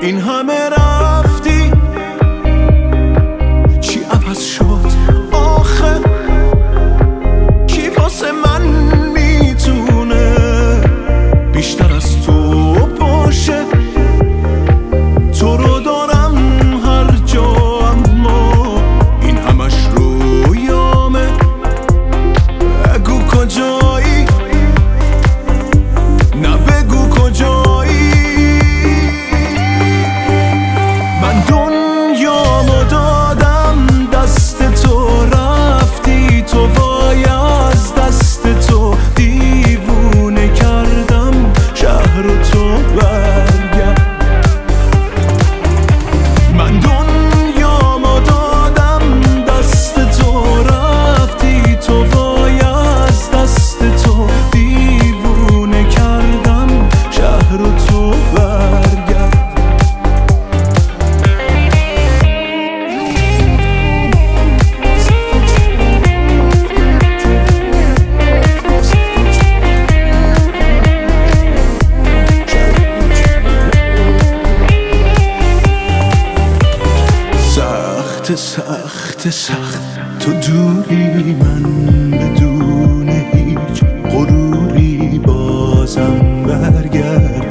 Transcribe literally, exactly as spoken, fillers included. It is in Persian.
این همه رفتی چی عوض شد آخه؟ کی واسه من میتونه بیشتر از تو باشه؟ تو رو دارم هر جا اما این همش رویامه. بگو کجایی، نه بگو کجایی. من دنیامو دادم دست تو، رفتی تو وای از دست تو. دیوونه کردم شهر تو برگرد. من دنیامو دادم دست تو، رفتی تو وای از دست تو. دیوونه کردم شهر تو برگرد. سخت سخت سخت تو دوری، من بدون هیچ غروری بازم برگرد.